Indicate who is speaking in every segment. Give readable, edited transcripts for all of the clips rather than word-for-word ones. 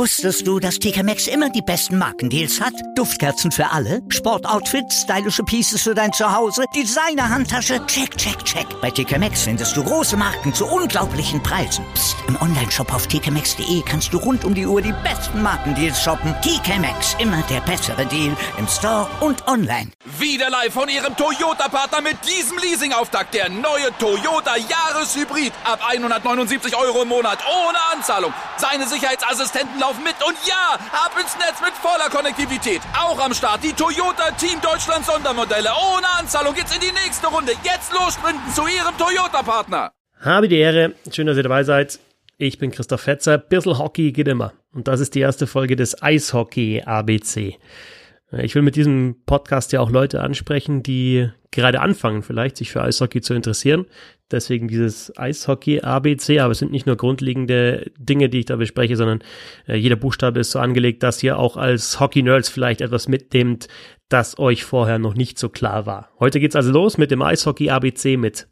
Speaker 1: Wusstest du, dass TK Maxx immer die besten Markendeals hat? Duftkerzen für alle, Sportoutfits, stylische Pieces für dein Zuhause, Designer-Handtasche, check, check, check. Bei TK Maxx findest du große Marken zu unglaublichen Preisen. Psst. Im Onlineshop auf tkmaxx.de kannst du rund um die Uhr die besten Markendeals shoppen. TK Maxx, immer der bessere Deal im Store und online.
Speaker 2: Wieder live von Ihrem Toyota-Partner mit diesem Leasing-Auftakt. Der neue Toyota Jahreshybrid. Ab 179 € im Monat. Ohne Anzahlung. Seine Sicherheitsassistenten laufen mit. Und ja, ab ins Netz mit voller Konnektivität. Auch am Start die Toyota Team Deutschland Sondermodelle. Ohne Anzahlung geht's in die nächste Runde. Jetzt los sprinten zu Ihrem Toyota-Partner.
Speaker 3: Habe die Ehre. Schön, dass ihr dabei seid. Ich bin Christoph Fetzer. Bissl Hockey geht immer. Und das ist die erste Folge des Eishockey ABC. Ich will mit diesem Podcast ja auch Leute ansprechen, die gerade anfangen vielleicht, sich für Eishockey zu interessieren. Deswegen dieses Eishockey-ABC, aber es sind nicht nur grundlegende Dinge, die ich da bespreche, sondern jeder Buchstabe ist so angelegt, dass ihr auch als Hockey-Nerds vielleicht etwas mitnehmt, das euch vorher noch nicht so klar war. Heute geht's also los mit dem Eishockey-ABC mit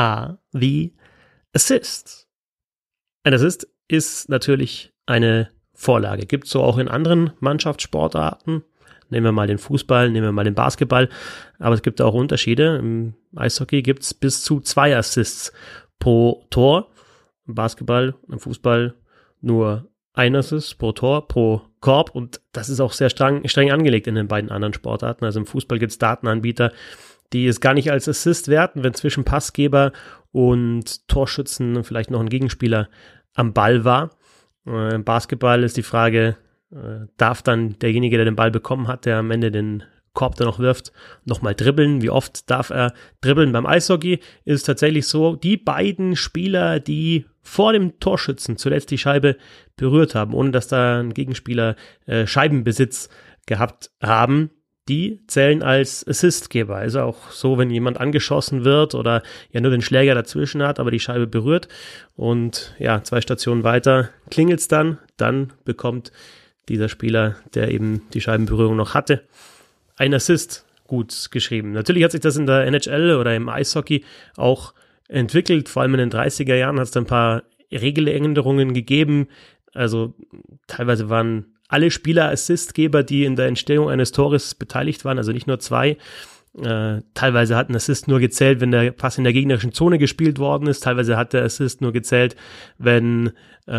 Speaker 3: A wie Assist. Ein Assist ist natürlich eine Vorlage. Gibt's so auch in anderen Mannschaftssportarten. Nehmen wir mal den Fußball, nehmen wir mal den Basketball. Aber es gibt auch Unterschiede. Im Eishockey gibt es bis zu 2 Assists pro Tor. Im Basketball, im Fußball nur 1 Assist pro Tor, pro Korb. Und das ist auch sehr streng angelegt in den beiden anderen Sportarten. Also im Fußball gibt es Datenanbieter, die es gar nicht als Assist werten, wenn zwischen Passgeber und Torschützen vielleicht noch ein Gegenspieler am Ball war. Im Basketball ist die Frage, darf dann derjenige, der den Ball bekommen hat, der am Ende den Korb dann noch wirft, nochmal dribbeln? Wie oft darf er dribbeln? Beim Eishockey ist es tatsächlich so, die beiden Spieler, die vor dem Torschützen zuletzt die Scheibe berührt haben, ohne dass da ein Gegenspieler Scheibenbesitz gehabt haben, die zählen als Assistgeber. Also auch so, wenn jemand angeschossen wird oder ja nur den Schläger dazwischen hat, aber die Scheibe berührt und ja, 2 Stationen weiter klingelt's dann bekommt dieser Spieler, der eben die Scheibenberührung noch hatte, ein Assist, gut geschrieben. Natürlich hat sich das in der NHL oder im Eishockey auch entwickelt, vor allem in den 30er Jahren hat es da ein paar Regeländerungen gegeben, also teilweise waren alle Spieler Assistgeber, die in der Entstehung eines Tores beteiligt waren, also nicht nur 2. Teilweise hat ein Assist nur gezählt, wenn der Pass in der gegnerischen Zone gespielt worden ist. Teilweise hat der Assist nur gezählt, wenn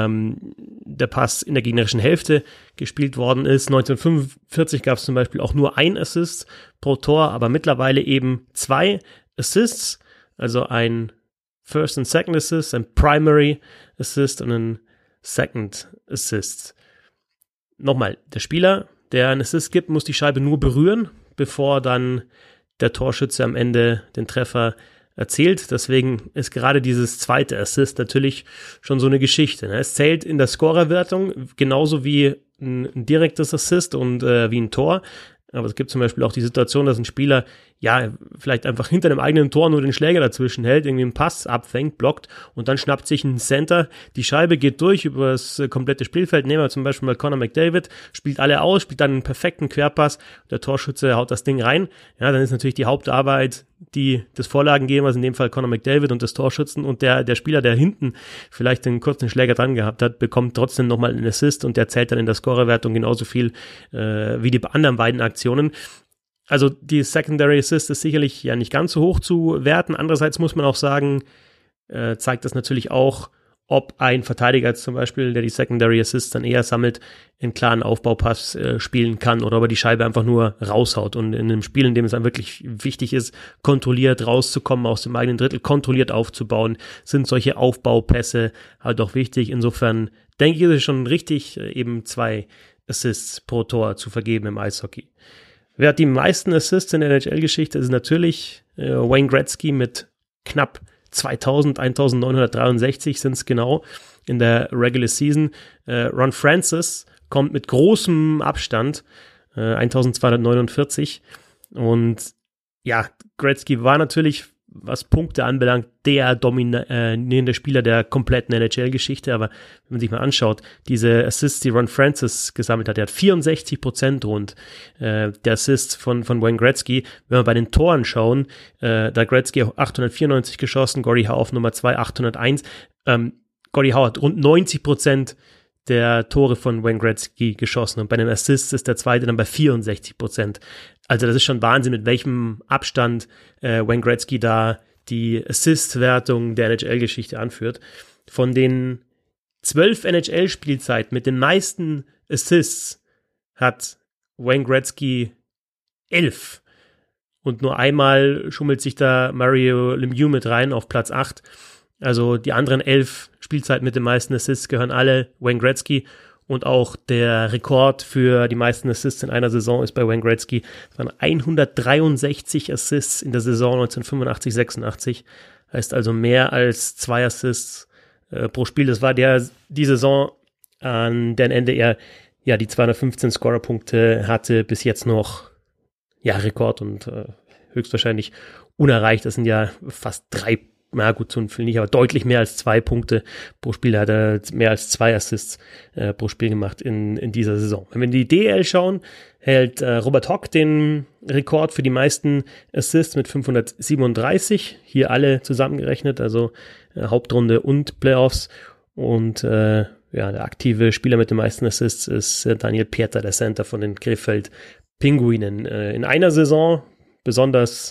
Speaker 3: der Pass in der gegnerischen Hälfte gespielt worden ist. 1945 gab es zum Beispiel auch nur 1 Assist pro Tor, aber mittlerweile eben 2 Assists, also ein First and Second Assist, ein Primary Assist und ein Second Assist. Nochmal, der Spieler, der einen Assist gibt, muss die Scheibe nur berühren, bevor dann der Torschütze am Ende den Treffer erzielt. Deswegen ist gerade dieses zweite Assist natürlich schon so eine Geschichte. Es zählt in der Scorerwertung genauso wie ein direktes Assist und wie ein Tor. Aber es gibt zum Beispiel auch die Situation, dass ein Spieler ja vielleicht einfach hinter dem eigenen Tor nur den Schläger dazwischen hält, irgendwie einen Pass abfängt, blockt und dann schnappt sich ein Center, die Scheibe geht durch über das komplette Spielfeld. Nehmen wir zum Beispiel mal Connor McDavid, spielt alle aus, spielt dann einen perfekten Querpass, der Torschütze haut das Ding rein. Ja, dann ist natürlich die Hauptarbeit die des Vorlagengebers, in dem Fall Connor McDavid und des Torschützen und der Spieler, der hinten vielleicht den kurzen Schläger dran gehabt hat, bekommt trotzdem nochmal einen Assist und der zählt dann in der Scorerwertung genauso viel wie die anderen beiden Aktionen. Also die Secondary Assist ist sicherlich ja nicht ganz so hoch zu werten. Andererseits muss man auch sagen, zeigt das natürlich auch, ob ein Verteidiger zum Beispiel, der die Secondary Assists dann eher sammelt, einen klaren Aufbaupass spielen kann oder ob er die Scheibe einfach nur raushaut. Und in einem Spiel, in dem es dann wirklich wichtig ist, kontrolliert rauszukommen aus dem eigenen Drittel, kontrolliert aufzubauen, sind solche Aufbaupässe halt auch wichtig. Insofern denke ich, ist es schon richtig, eben 2 Assists pro Tor zu vergeben im Eishockey. Wer hat die meisten Assists in der NHL-Geschichte? Das ist natürlich Wayne Gretzky mit knapp 1963 sind es genau in der Regular Season. Ron Francis kommt mit großem Abstand 1249 und ja, Gretzky war natürlich, was Punkte anbelangt, der dominierende Spieler der kompletten NHL-Geschichte, aber wenn man sich mal anschaut, diese Assists, die Ron Francis gesammelt hat, der hat 64% rund der Assists von Wayne Gretzky. Wenn wir bei den Toren schauen, da Gretzky 894 geschossen, Gordie Howe auf Nummer 2 801, Gordie Howe hat rund 90% der Tore von Wayne Gretzky geschossen und bei den Assists ist der zweite dann bei 64%. Also das ist schon Wahnsinn, mit welchem Abstand Wayne Gretzky da die Assist-Wertung der NHL-Geschichte anführt. Von den 12 NHL-Spielzeiten mit den meisten Assists hat Wayne Gretzky 11. Und nur einmal schummelt sich da Mario Lemieux mit rein auf Platz 8. Also die anderen 11 Spielzeiten mit den meisten Assists gehören alle Wayne Gretzky. Und auch der Rekord für die meisten Assists in einer Saison ist bei Wayne Gretzky. Es waren 163 Assists in der Saison 1985-86. Heißt also mehr als 2 Assists pro Spiel. Das war die Saison, an deren Ende er die 215 Scorerpunkte hatte, bis jetzt noch Rekord und höchstwahrscheinlich unerreicht. Das sind ja fast 3, na gut, so viel nicht, aber deutlich mehr als 2 Punkte pro Spiel. Da hat er mehr als 2 Assists pro Spiel gemacht in dieser Saison. Wenn wir in die DEL schauen, hält Robert Hock den Rekord für die meisten Assists mit 537. Hier alle zusammengerechnet, also Hauptrunde und Playoffs. Und der aktive Spieler mit den meisten Assists ist Daniel Pieter, der Center von den Krefeld Pinguinen. In einer Saison besonders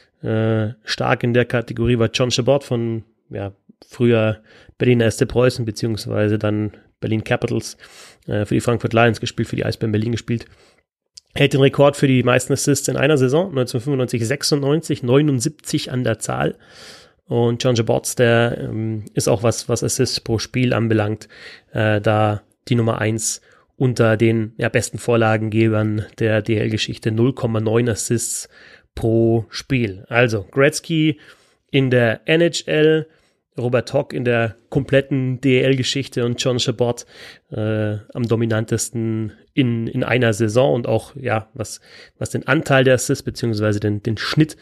Speaker 3: stark in der Kategorie war John Chabot von früher Berliner SC Preußen beziehungsweise dann Berlin Capitals für die Frankfurt Lions gespielt, für die Eisbären Berlin gespielt. Hält den Rekord für die meisten Assists in einer Saison, 1995-96, 79 an der Zahl. Und John Chabot, der ist auch was Assists pro Spiel anbelangt, da die Nummer 1 unter den besten Vorlagengebern der DL-Geschichte, 0,9 Assists pro Spiel. Also Gretzky in der NHL, Robert Hock in der kompletten DL-Geschichte und John Chabot am dominantesten in einer Saison und auch was den Anteil der Assists beziehungsweise den Schnitt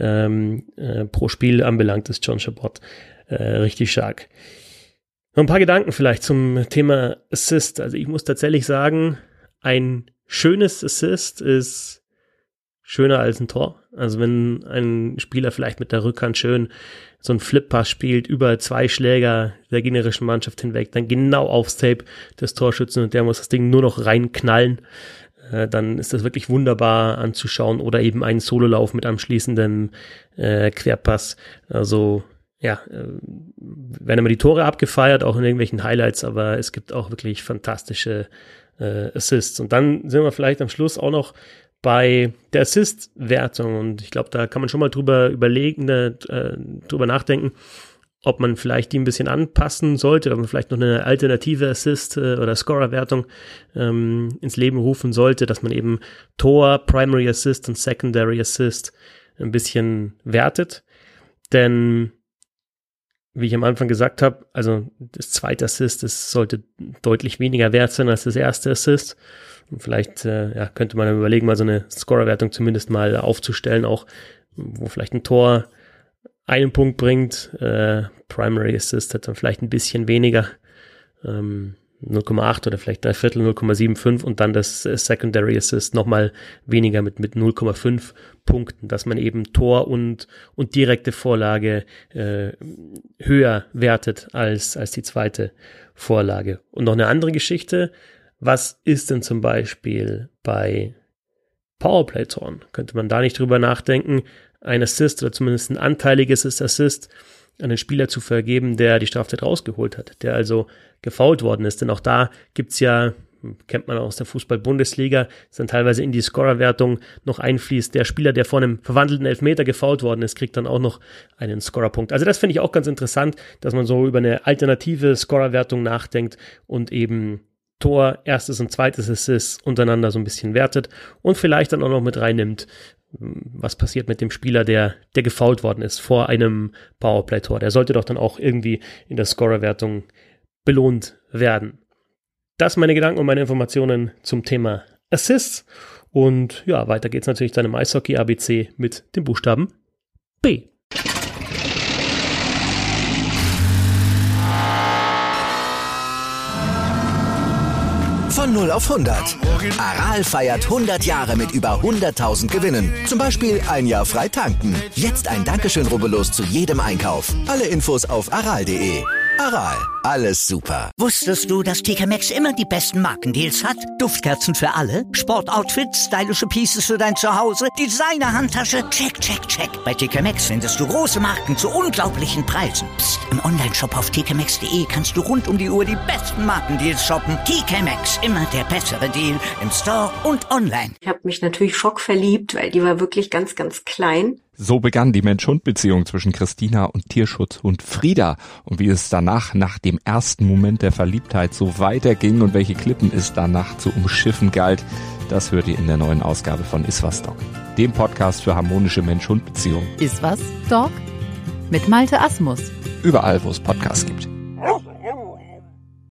Speaker 3: pro Spiel anbelangt, ist John Chabot richtig stark. Noch ein paar Gedanken vielleicht zum Thema Assist. Also ich muss tatsächlich sagen, ein schönes Assist ist schöner als ein Tor. Also wenn ein Spieler vielleicht mit der Rückhand schön so einen Flip-Pass spielt, über 2 Schläger der gegnerischen Mannschaft hinweg, dann genau aufs Tape des Torschützen und der muss das Ding nur noch reinknallen, dann ist das wirklich wunderbar anzuschauen. Oder eben einen Sololauf mit anschließendem Querpass. Also werden immer die Tore abgefeiert, auch in irgendwelchen Highlights, aber es gibt auch wirklich fantastische Assists. Und dann sind wir vielleicht am Schluss auch noch bei der Assist-Wertung und ich glaube, da kann man schon mal drüber nachdenken, ob man vielleicht die ein bisschen anpassen sollte, ob man vielleicht noch eine alternative Assist- oder Scorer-Wertung ins Leben rufen sollte, dass man eben Tor, Primary Assist und Secondary Assist ein bisschen wertet. Denn wie ich am Anfang gesagt habe, also das zweite Assist, das sollte deutlich weniger wert sein als das erste Assist. Und vielleicht könnte man dann überlegen, mal so eine Scorerwertung zumindest mal aufzustellen, auch wo vielleicht ein Tor einen Punkt bringt. Primary Assist hat dann vielleicht ein bisschen weniger, 0,8 oder vielleicht 3/4, 0,75 und dann das Secondary Assist nochmal weniger mit 0,5 Punkten, dass man eben Tor und direkte Vorlage höher wertet als die zweite Vorlage. Und noch eine andere Geschichte, was ist denn zum Beispiel bei Powerplay-Toren? Könnte man da nicht drüber nachdenken, ein Assist oder zumindest ein anteiliges Assist an den Spieler zu vergeben, der die Strafzeit rausgeholt hat, der also gefoult worden ist. Denn auch da gibt's kennt man aus der Fußball-Bundesliga, dass dann teilweise in die Scorerwertung noch einfließt, der Spieler, der vor einem verwandelten Elfmeter gefoult worden ist, kriegt dann auch noch einen Scorerpunkt. Also das finde ich auch ganz interessant, dass man so über eine alternative Scorerwertung nachdenkt und eben Tor, erstes und zweites Assist untereinander so ein bisschen wertet und vielleicht dann auch noch mit reinnimmt, was passiert mit dem Spieler, der gefoult worden ist vor einem Powerplay-Tor. Der sollte doch dann auch irgendwie in der Scorerwertung belohnt werden. Das sind meine Gedanken und meine Informationen zum Thema Assists. Und weiter geht's natürlich dann im Eishockey-ABC mit dem Buchstaben B.
Speaker 4: Von 0 auf 100. Aral feiert 100 Jahre mit über 100.000 Gewinnen. Zum Beispiel ein Jahr frei tanken. Jetzt ein Dankeschön, rubbellos zu jedem Einkauf. Alle Infos auf aral.de. Aral, alles super.
Speaker 1: Wusstest du, dass TK Maxx immer die besten Markendeals hat? Duftkerzen für alle, Sportoutfits, stylische Pieces für dein Zuhause, Designer-Handtasche, check, check, check. Bei TK Maxx findest du große Marken zu unglaublichen Preisen. Psst. Im Onlineshop auf tkmaxx.de kannst du rund um die Uhr die besten Markendeals shoppen. TK Maxx, immer der bessere Deal im Store und online.
Speaker 5: Ich habe mich natürlich schockverliebt, weil die war wirklich ganz, ganz klein.
Speaker 6: So begann die Mensch-Hund-Beziehung zwischen Christina und Tierschutzhund Frieda. Und wie es danach, nach dem ersten Moment der Verliebtheit, so weiterging und welche Klippen es danach zu umschiffen galt, das hört ihr in der neuen Ausgabe von Iswas Dog, dem Podcast für harmonische Mensch-Hund-Beziehungen.
Speaker 7: Iswas Dog? Mit Malte Asmus.
Speaker 6: Überall, wo es Podcasts gibt.